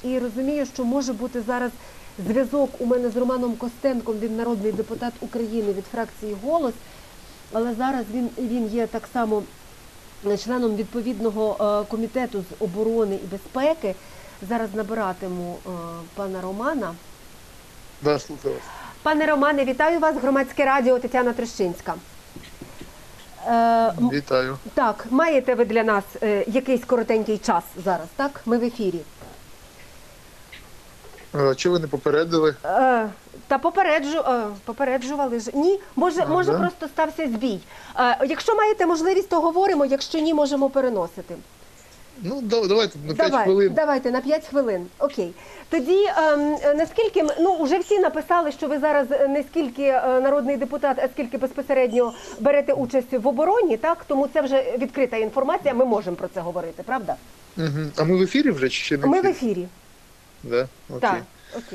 і розумію, що може бути зараз зв'язок у мене з Романом Костенком, він народний депутат України від фракції «Голос», але зараз він є так само членом відповідного комітету з оборони і безпеки. Зараз набиратиму пана Романа. Да, слухаю вас. Пане Романе, вітаю вас, Громадське радіо, Тетяна Трещинська. Вітаю. Так, маєте ви для нас якийсь коротенький час зараз, так? Ми в ефірі. Чи ви не попередили? Та попереджували ж. Ні, може да? просто стався збій. Якщо маєте можливість, то говоримо, якщо ні, можемо переносити. Ну, давайте на 5 хвилин. Давайте, на 5 хвилин. Окей. Тоді, наскільки, вже всі написали, що ви зараз не скільки народний депутат, а скільки безпосередньо берете участь в обороні, так? Тому це вже відкрита інформація, ми можемо про це говорити, правда? Угу. А ми в ефірі вже чи ще не в ефірі? Ми в ефірі. Да? Окей. Так, окей.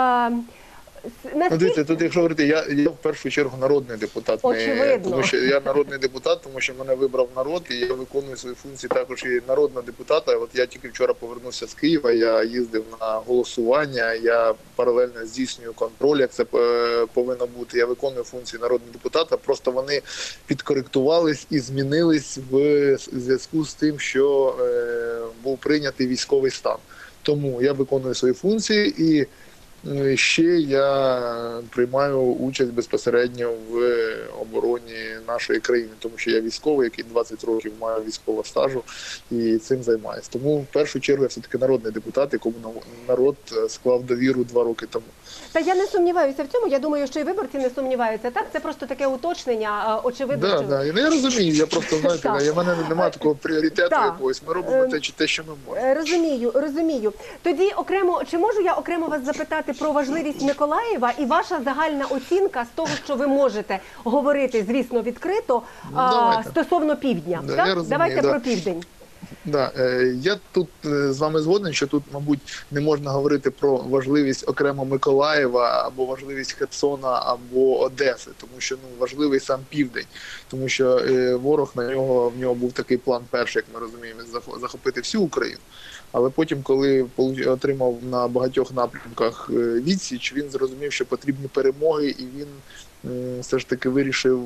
Дивіться, тут якщо говорити, я в першу чергу народний депутат. Очевидно. Тому що я народний депутат, тому що мене вибрав народ, і я виконую свої функції також і народного депутата. От я тільки вчора повернувся з Києва, я їздив на голосування, я паралельно здійснюю контроль, як це повинно бути. Я виконую функції народного депутата, просто вони підкоректувались і змінились в зв'язку з тим, що був прийнятий військовий стан. Тому я виконую свої функції і ще я приймаю участь безпосередньо в обороні нашої країни, тому що я військовий, який 20 років маю військового стажу і цим займаюся. Тому в першу чергу я все-таки народний депутат, якому народ склав довіру 2 роки тому. Та я не сумніваюся в цьому, я думаю, що і виборці не сумніваються. Так, це просто таке уточнення, очевидно. Так, так, я розумію, я просто, знаєте, в мене немає такого пріоритету якогось, ми робимо те, що ми можемо. Розумію. Тоді окремо, чи можу я окремо вас запитати про важливість Миколаєва і ваша загальна оцінка з того, що ви можете говорити, звісно, відкрито, стосовно півдня. Да, так? розумію, Давайте про південь. Да, я тут з вами згоден, що тут, мабуть, не можна говорити про важливість окремо Миколаєва або важливість Херсона або Одеси, тому що важливий сам південь, тому що ворог в нього був такий план перший, як ми розуміємо, захопити всю Україну. Але потім, коли отримав на багатьох напрямках відсіч, він зрозумів, що потрібні перемоги, і він все ж таки вирішив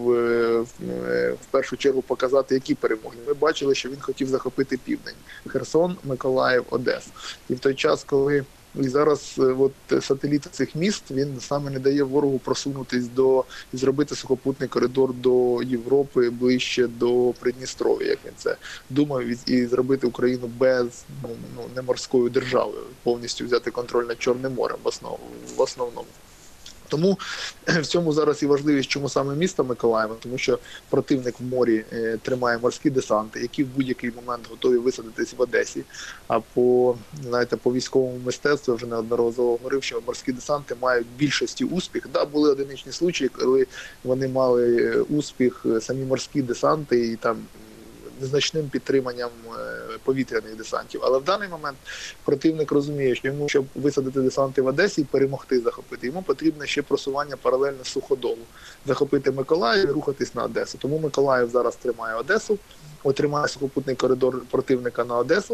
в першу чергу показати, які перемоги. Ми бачили, що він хотів захопити південь – Херсон, Миколаїв, Одесу. І в той час, коли і зараз сателіт цих міст, він саме не дає ворогу просунутись і зробити сухопутний коридор до Європи, ближче до Придністров'я, як він це думав, і зробити Україну без не морською державою, повністю взяти контроль над Чорним морем в основному. Тому в цьому зараз і важливість, чому саме місто Миколаєва, тому що противник в морі тримає морські десанти, які в будь-який момент готові висадитись в Одесі. А по військовому мистецтву, вже неодноразово говорив, що морські десанти мають в більшості успіх. Да, були одиничні случаї, коли вони мали успіх, самі морські десанти, і там незначним підтриманням повітряних десантів. Але в даний момент противник розуміє, що йому, щоб висадити десанти в Одесі і перемогти захопити, йому потрібне ще просування паралельно суходолу. Захопити Миколаїв і рухатись на Одесу. Тому Миколаїв зараз тримає Одесу, отримає сухопутний коридор противника на Одесу,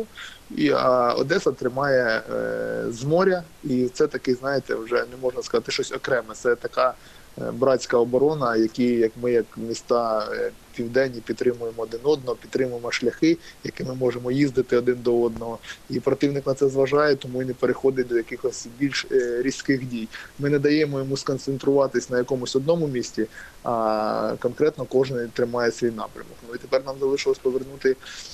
а Одеса тримає з моря. І це такий, знаєте, вже не можна сказати щось окреме. Це така братська оборона, як ми, як міста південні, підтримуємо один одного, підтримуємо шляхи, якими можемо їздити один до одного. І противник на це зважає, тому і не переходить до якихось більш різких дій. Ми не даємо йому сконцентруватись на якомусь одному місті, а конкретно кожен тримає свій напрямок. І тепер нам залишилось повернути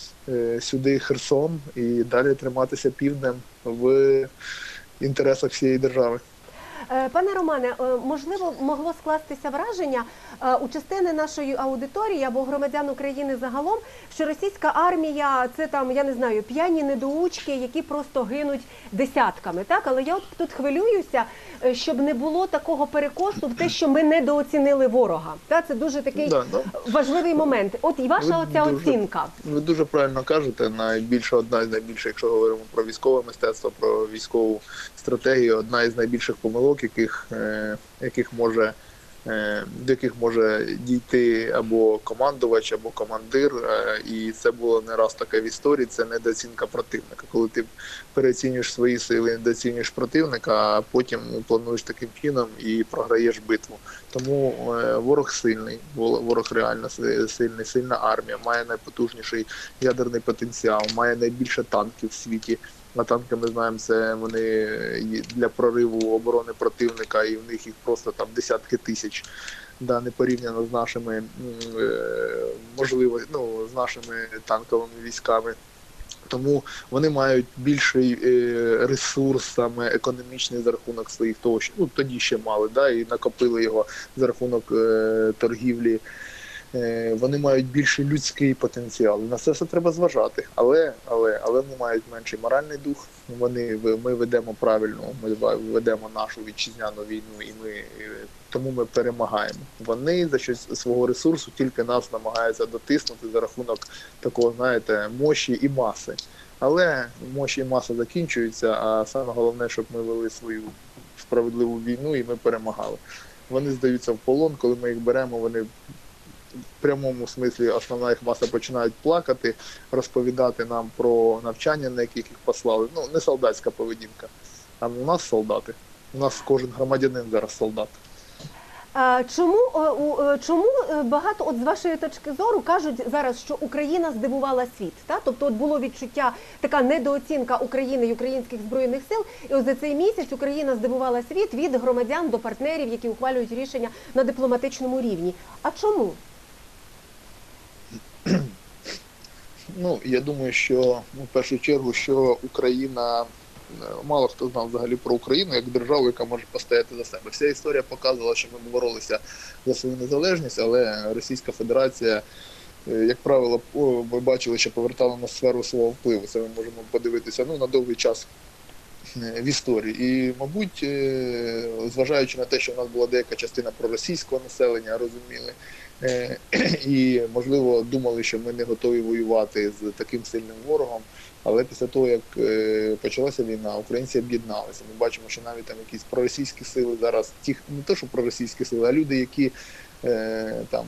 сюди Херсон і далі триматися півднем в інтересах всієї держави. Пане Романе, можливо, могло скластися враження у частини нашої аудиторії або громадян України загалом, що російська армія – це там, я не знаю, п'яні недоучки, які просто гинуть десятками, так? Але я от тут хвилююся, щоб не було такого перекосу в те, що ми недооцінили ворога. Так? Це дуже такий важливий момент. От і ваша оця оцінка. Ви дуже правильно кажете. Одна з найбільших, якщо говоримо про військове мистецтво, про військову стратегію, одна із найбільших помилок, яких може до яких може дійти або командувач, або командир. І це було не раз таке в історії, це недооцінка противника. Коли ти переоцінюєш свої сили, недооцінюєш противника, а потім плануєш таким чином і програєш битву. Тому ворог сильний, ворог реально сильний, сильна армія, має найпотужніший ядерний потенціал, має найбільше танків в світі. А танки, ми знаємо, це вони для прориву оборони противника, і в них їх просто там десятки тисяч, да, не порівняно з нашими з нашими танковими військами. Тому вони мають більший ресурс саме економічний за рахунок своїх того, що тоді ще мали, да, і накопили його за рахунок торгівлі. Вони мають більший людський потенціал. На це все треба зважати. Але вони мають менший моральний дух. Ми ведемо правильно, ми ведемо нашу вітчизняну війну, і тому ми перемагаємо. Вони за щось свого ресурсу тільки нас намагаються дотиснути за рахунок такого, знаєте, мощі і маси. Але мощі і маса закінчуються, а саме головне, щоб ми вели свою справедливу війну і ми перемагали. Вони здаються в полон, коли ми їх беремо, вони в прямому смислі основна їх маса починають плакати, розповідати нам про навчання, на яких їх послали. Не солдатська поведінка, а у нас солдати. У нас кожен громадянин зараз солдат. Чому багато, от з вашої точки зору, кажуть зараз, що Україна здивувала світ? Та? Тобто от було відчуття, така недооцінка України і українських Збройних сил, і ось за цей місяць Україна здивувала світ від громадян до партнерів, які ухвалюють рішення на дипломатичному рівні. А чому? Я думаю, що в першу чергу, що Україна, мало хто знав взагалі про Україну як державу, яка може постояти за себе. Вся історія показувала, що ми боролися за свою незалежність, але Російська Федерація, як правило, ми бачили, що повертала на сферу свого впливу. Це ми можемо подивитися на довгий час в історії. І, мабуть, зважаючи на те, що в нас була деяка частина проросійського населення, розуміли, і, можливо, думали, що ми не готові воювати з таким сильним ворогом, але після того, як почалася війна, українці об'єдналися. Ми бачимо, що навіть там якісь проросійські сили зараз, не те, що проросійські сили, а люди, які там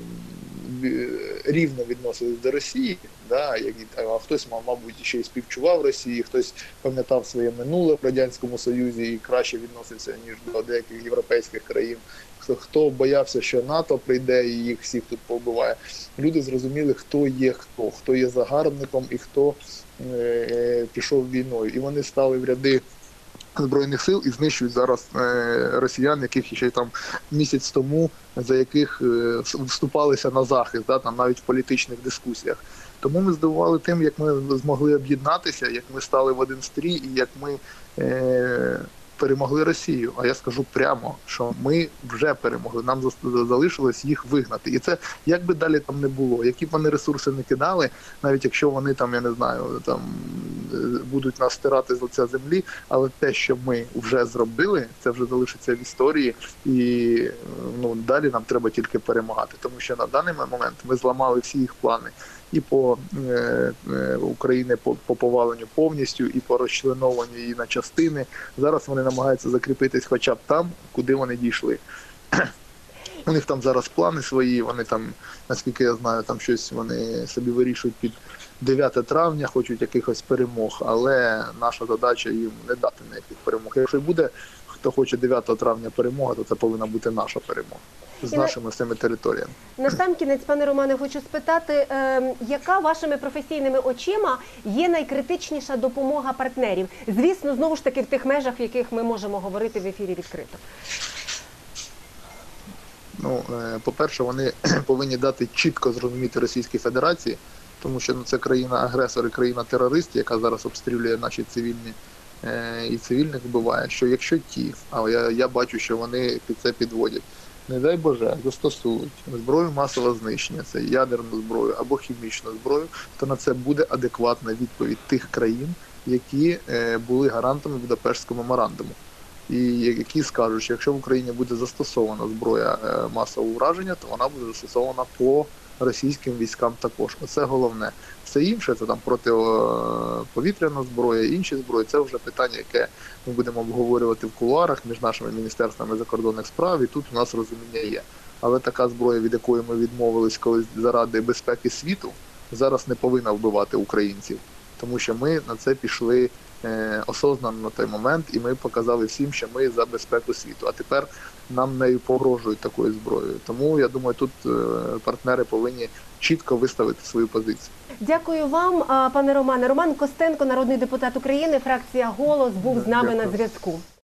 рівно відносились до Росії, да, а хтось, мабуть, ще й співчував Росії, хтось пам'ятав своє минуле в Радянському Союзі і краще відносився, ніж до деяких європейських країн. Хто боявся, що НАТО прийде і їх всіх тут повбиває. Люди зрозуміли, хто є загарбником і хто пішов війною. І вони стали в ряди Збройних сил і знищують зараз росіян, яких ще там місяць тому, за яких вступалися на захист, да, там навіть в політичних дискусіях. Тому ми здивували тим, як ми змогли об'єднатися, як ми стали в один стрій і як ми перемогли Росію. А я скажу прямо, що ми вже перемогли. Нам залишилось їх вигнати. І це, як би далі там не було, які б вони ресурси не кидали, навіть якщо вони там, я не знаю, там будуть нас стирати з лиця землі, але те, що ми вже зробили, це вже залишиться в історії. І далі нам треба тільки перемагати. Тому що на даний момент ми зламали всі їх плани. І по України по поваленню повністю, і по розчленованню її на частини. Зараз вони намагаються закріпитись хоча б там, куди вони дійшли. У них там зараз плани свої, вони там, наскільки я знаю, там щось вони собі вирішують під 9 травня, хочуть якихось перемог, але наша задача їм не дати ніяких перемог. Якщо буде, хто хоче 9 травня перемога, то це повинна бути наша перемога з нашими всіми територіями. Насамкінець, пане Романе, хочу спитати, яка вашими професійними очима є найкритичніша допомога партнерів? Звісно, знову ж таки, в тих межах, в яких ми можемо говорити в ефірі відкрито. По-перше, вони повинні дати чітко зрозуміти Російській Федерації, тому що це країна-агресор і країна-терорист, яка зараз обстрілює наші цивільні і цивільних вбиває, що якщо я бачу, що вони під це підводять, не дай Боже, застосують зброю масового знищення, це ядерну зброю або хімічну зброю, то на це буде адекватна відповідь тих країн, які були гарантами Будапештського меморандуму. І які скажуть, що якщо в Україні буде застосована зброя масового ураження, то вона буде застосована по російським військам також. Оце головне. Все інше, це там протиповітряна зброя, інші зброї, це вже питання, яке ми будемо обговорювати в кулуарах між нашими міністерствами закордонних справ, і тут у нас розуміння є. Але така зброя, від якої ми відмовились колись заради безпеки світу, зараз не повинна вбивати українців. Тому що ми на це пішли осознано на той момент, і ми показали всім, що ми за безпеку світу. А тепер нам нею погрожують такою зброєю. Тому, я думаю, тут партнери повинні чітко виставити свою позицію. Дякую вам, пане Романе. Роман Костенко, народний депутат України, фракція «Голос», був з нами на зв'язку.